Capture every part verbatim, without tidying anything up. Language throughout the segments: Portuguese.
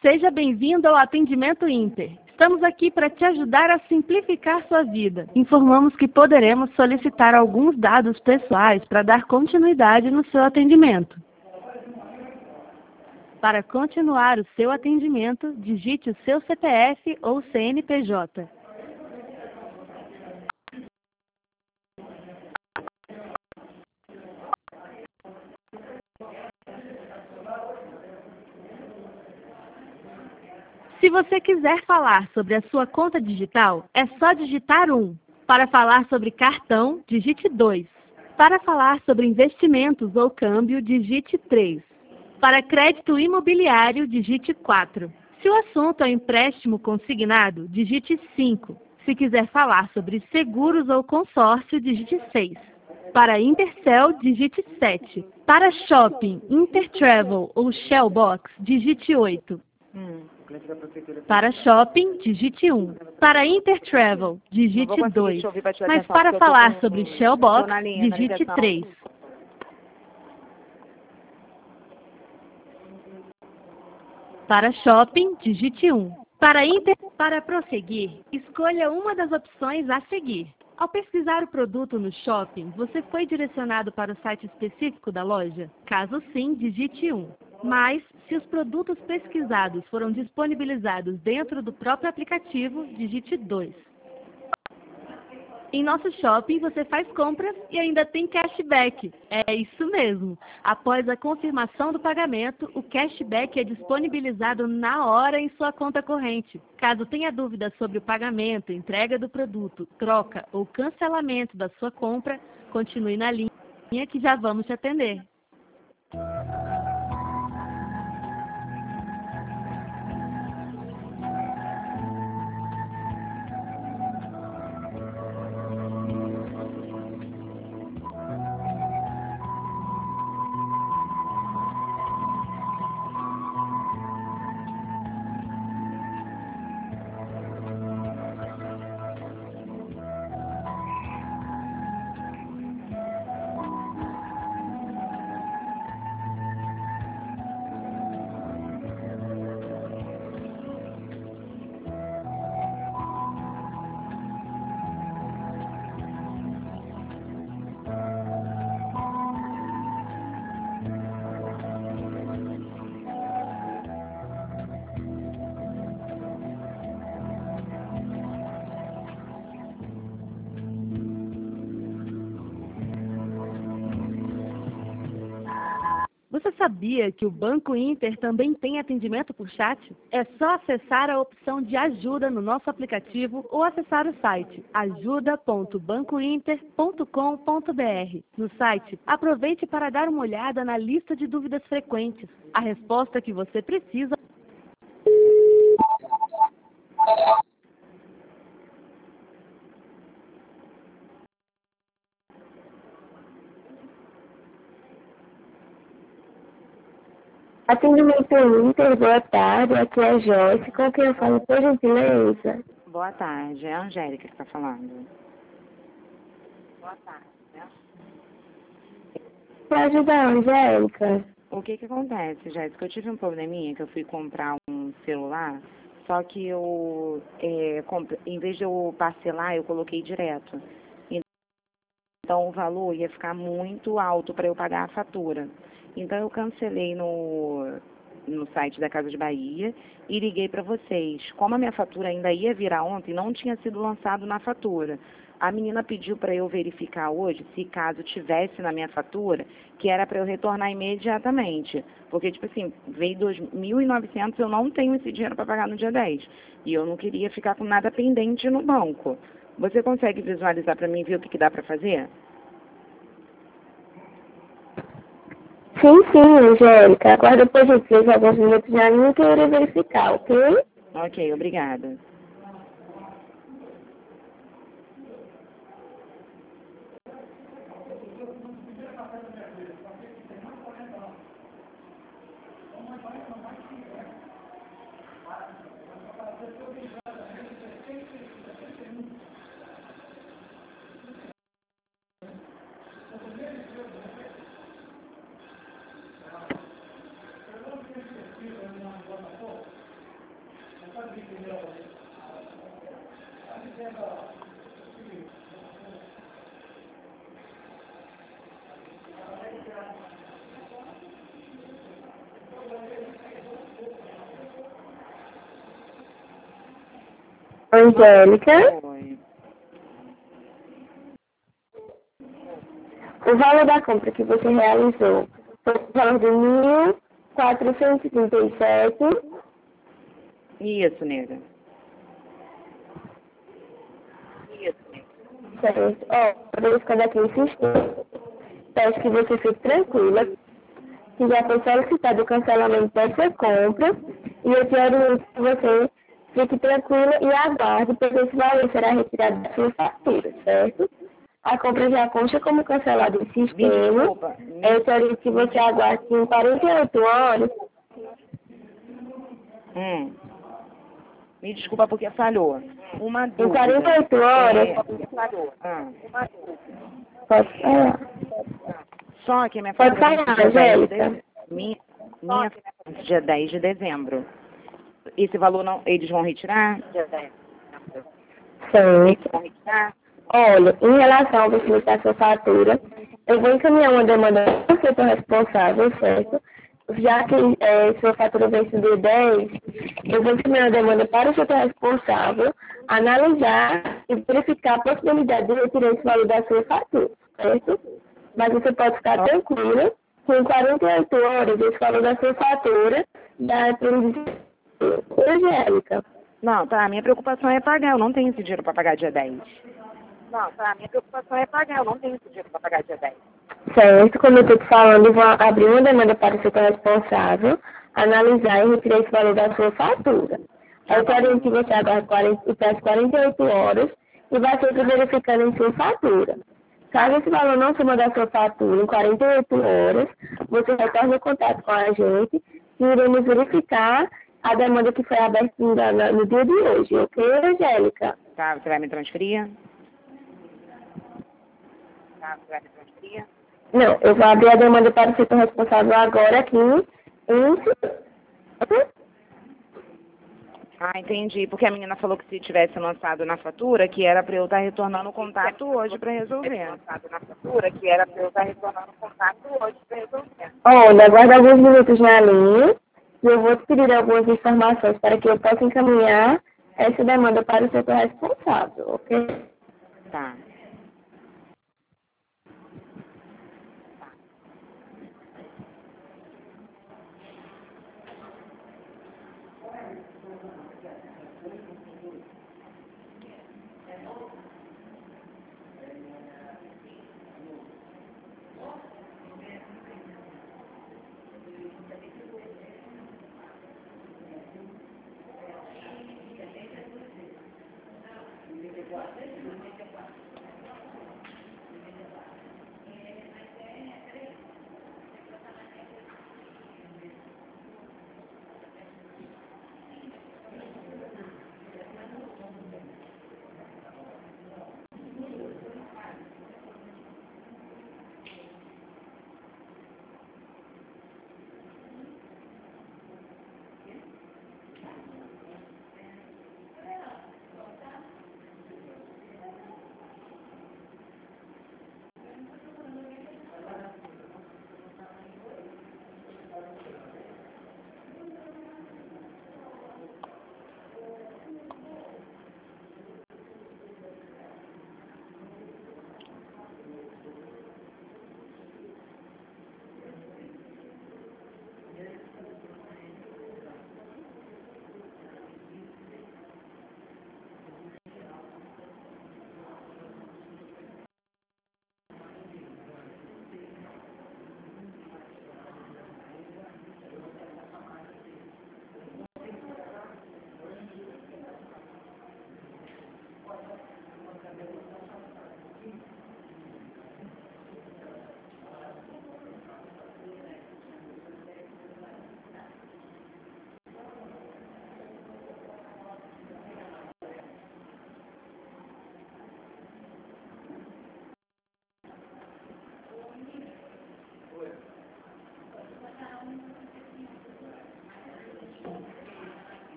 Seja bem-vindo ao Atendimento Inter. Estamos aqui para te ajudar a simplificar sua vida. Informamos que poderemos solicitar alguns dados pessoais para dar continuidade no seu atendimento. Para continuar o seu atendimento, digite o seu C P F ou C N P J. Se você quiser falar sobre a sua conta digital, é só digitar um. Para falar sobre cartão, digite dois. Para falar sobre investimentos ou câmbio, digite três. Para crédito imobiliário, digite quatro. Se o assunto é empréstimo consignado, digite cinco. Se quiser falar sobre seguros ou consórcio, digite seis. Para Intercel, digite sete. Para shopping, Intertravel ou Shellbox, digite oito. Hum. Para shopping, digite um. Para Intertravel, digite dois. Mas para falar sobre Shellbox, digite três. Para shopping, digite um. Para Inter... Para prosseguir, escolha uma das opções a seguir. Ao pesquisar o produto no shopping, você foi direcionado para o site específico da loja? Caso sim, digite um. Mas, se os produtos pesquisados foram disponibilizados dentro do próprio aplicativo, digite dois. Em nosso shopping, você faz compras e ainda tem cashback. É isso mesmo. Após a confirmação do pagamento, o cashback é disponibilizado na hora em sua conta corrente. Caso tenha dúvidas sobre o pagamento, entrega do produto, troca ou cancelamento da sua compra, continue na linha que já vamos te atender. Você sabia que o Banco Inter também tem atendimento por chat? É só acessar a opção de ajuda no nosso aplicativo ou acessar o site ajuda ponto banco inter ponto com ponto br. No site, aproveite para dar uma olhada na lista de dúvidas frequentes. A resposta que você precisa... Atendimento Inter, boa tarde, aqui é a Joyce, com quem eu falo, por gentileza? Boa tarde, é a Angélica que está falando. Boa tarde, né? Para ajudar, Angélica? O que que acontece, Jéssica? Eu tive um probleminha que eu fui comprar um celular, só que eu, é, compre... em vez de eu parcelar, eu coloquei direto. Então o valor ia ficar muito alto para eu pagar a fatura. Então eu cancelei no, no site da Casa de Bahia e liguei para vocês. Como a minha fatura ainda ia virar ontem, não tinha sido lançado na fatura. A menina pediu para eu verificar hoje, se caso tivesse na minha fatura, que era para eu retornar imediatamente. Porque, tipo assim, veio dois mil e novecentos, eu não tenho esse dinheiro para pagar no dia dez. E eu não queria ficar com nada pendente no banco. Você consegue visualizar para mim e ver o que, que dá para fazer? Sim, sim, Angélica. Aguarda por gentileza alguns minutos já não queria verificar, ok? Ok, obrigada. Angélica, Oi. o valor da compra que você realizou foi o valor de mil quatrocentos e trinta e sete. Isso, nega. Certo. Ó, verificando aqui o sistema. Peço que você fique tranquila, que já foi solicitado o cancelamento dessa compra, e eu te oriento que você fique tranquila e aguarde, porque esse valor será retirado da sua fatura, certo? A compra já consta como cancelada em Me sistema. desculpa. Me, Eu te oriento que você aguarde em quarenta e oito horas. hum, me desculpa porque falhou. Uma Em dúvida. quarenta e oito horas, É, ah, pode falar. só que a minha Pode fatura vence falar, dia dez de Angélica. dezembro. Minha, minha fatura vence dia dez de dezembro. Esse valor não, eles vão retirar? Eles Certo. vão retirar? Olha, em relação ao vencimento da sua fatura, eu vou encaminhar uma demanda para o setor responsável, certo? Já que é, sua fatura vence no dia dez, eu vou encaminhar uma demanda para o setor responsável analisar e verificar a possibilidade de retirar esse valor da sua fatura, certo? Mas você pode ficar tranquila que em quarenta e oito horas esse valor da sua fatura já é previsível. Angélica. Não, tá. A minha preocupação é pagar. Eu não tenho esse dinheiro para pagar dia dez. Não, tá. A minha preocupação é pagar. Eu não tenho esse dinheiro para pagar dia dez. Certo, como eu estou te falando, eu vou abrir uma demanda para o setor responsável, analisar e retirar esse valor da sua fatura. Tá Eu bom, quero meu que amor. você aguarde quarenta, e peço quarenta e oito horas e vai sempre verificando em sua fatura. Caso esse valor não suma da sua fatura em quarenta e oito horas, você retorna em contato com a gente e iremos verificar a demanda que foi aberta no, no dia de hoje, ok, Angélica? Tá, você vai me transferir? Tá, você vai me transferir? Não, eu vou abrir a demanda para o setor responsável agora aqui em... Ah, entendi. Porque a menina falou que se tivesse lançado na fatura, que era para eu estar retornando o contato hoje para resolver. Lançado na fatura, que era para eu estar retornando o contato hoje para resolver. Olha, aguarda alguns minutos na linha e eu vou te pedir algumas informações para que eu possa encaminhar essa demanda para o setor responsável, ok? Tá.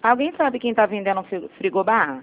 Alguém sabe quem tá vendendo um frigobar?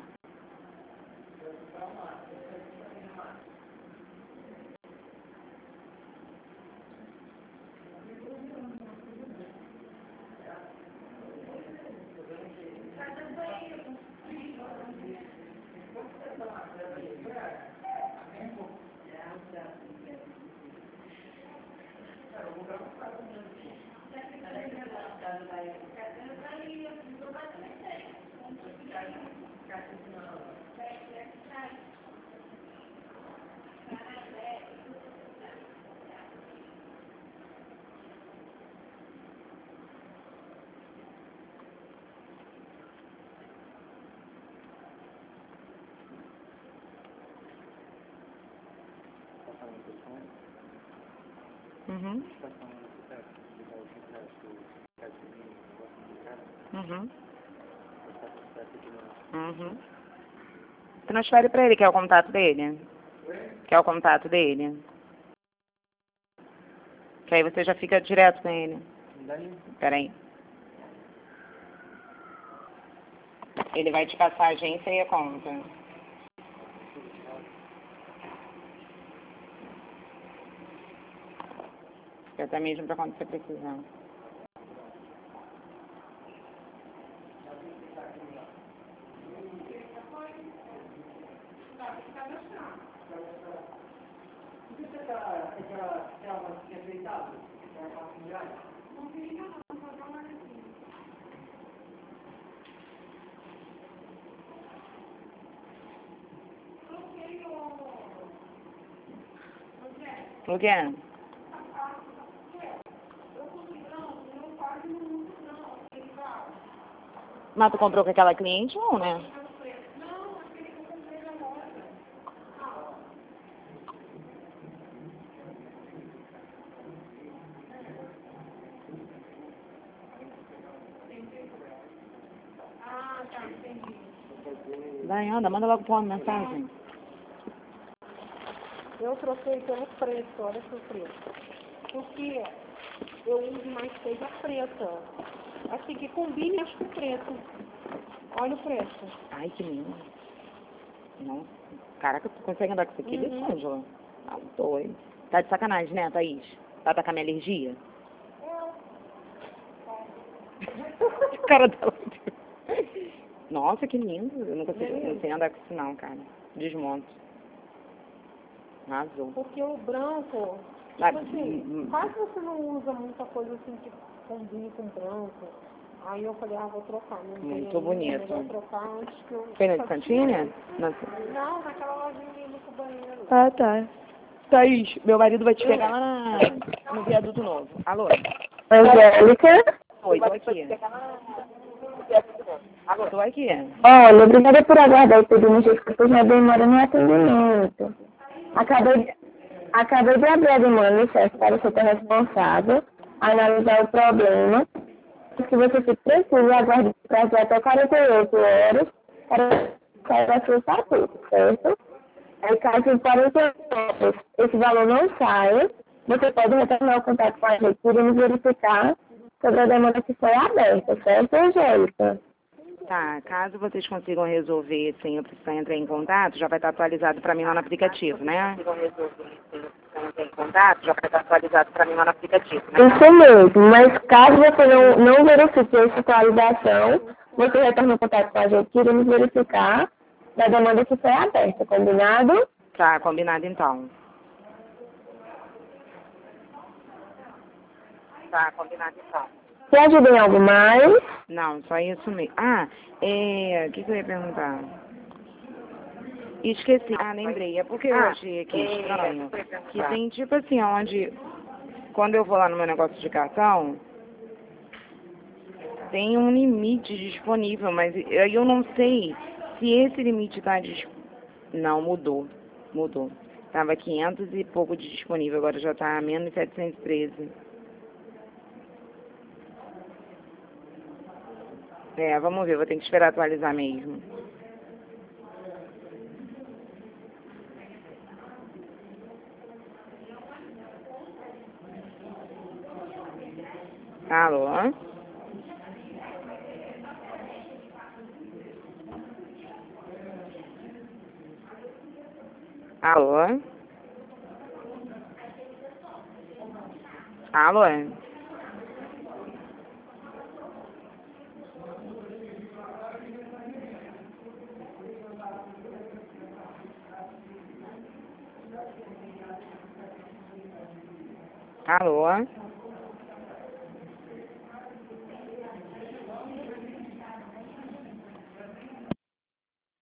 Uhum. Uhum. Uhum. Transfere pra ele, que é o contato dele. Que é o contato dele. Que aí você já fica direto com ele. Peraí. Ele vai te passar a agência e a conta. Até mesmo pra quando você precisar. O quê? Mas tu comprou com aquela cliente ou, né? Vai, anda, manda logo pra uma mensagem. Eu troquei pelo preto, olha que preto. Porque eu uso mais coisa preta. Assim que combine acho que o preto. Olha o preto. Ai, que lindo. Nossa. Caraca, tu consegue andar com isso aqui, Uhum. Angela? Tá doido. Tá de sacanagem, né, Thaís? Tá com a minha alergia? Cara dela. Nossa, que lindo. Eu não consigo, não sei andar com isso não, cara. Desmonto. Arrasou. Porque o branco, Ah, tipo assim, quase você não usa muita coisa assim que combine com branco. Aí eu falei, ah, vou trocar. Não tem Muito ainda, bonito. Vou trocar antes que eu... Foi na de Santinha? Não. Não, naquela lojinha ali no banheiro. Ah, tá. Thaís, meu marido vai te pegar lá na, no viaduto novo. Alô? Angélica? Oi, tô aqui. Alô? Tô aqui. Olha, obrigada por aguardar e pedir um desculpa já demora no atendimento. Acabei, acabei de abrir a demanda no chefe para o setor responsável, analisar o problema. Se você se precisa, aguarde o prazo até quarenta e oito horas para sair da sua fatura, certo? Aí, caso em quarenta e oito horas esse valor não saia, você pode retornar o contato com a gente e iremos verificar sobre a demanda que foi aberta, certo, Angélica? Tá, caso vocês consigam resolver sem eu precisar entrar em contato, já vai estar atualizado para mim lá no aplicativo, né? Em contato, já vai estar atualizado para mim lá no aplicativo, né? Isso mesmo, mas caso você não, não verifique essa atualização, você retorna o contato com a gente e iremos verificar da demanda que foi aberta, combinado? Tá, combinado então. Tá, combinado então. Te ajuda em algo mais? Não, só isso mesmo. Ah, é... O que, que eu ia perguntar? Esqueci. Ah, lembrei. É porque eu achei aqui estranho. Que tem tipo assim, onde... Quando eu vou lá no meu negócio de cartão, tem um limite disponível, mas aí eu não sei se esse limite tá disponível. Não, mudou. Mudou. Tava quinhentos e pouco de disponível, agora já tá menos setecentos e treze. É, vamos ver, vou ter que esperar atualizar mesmo. Alô? Alô? Alô? Alô?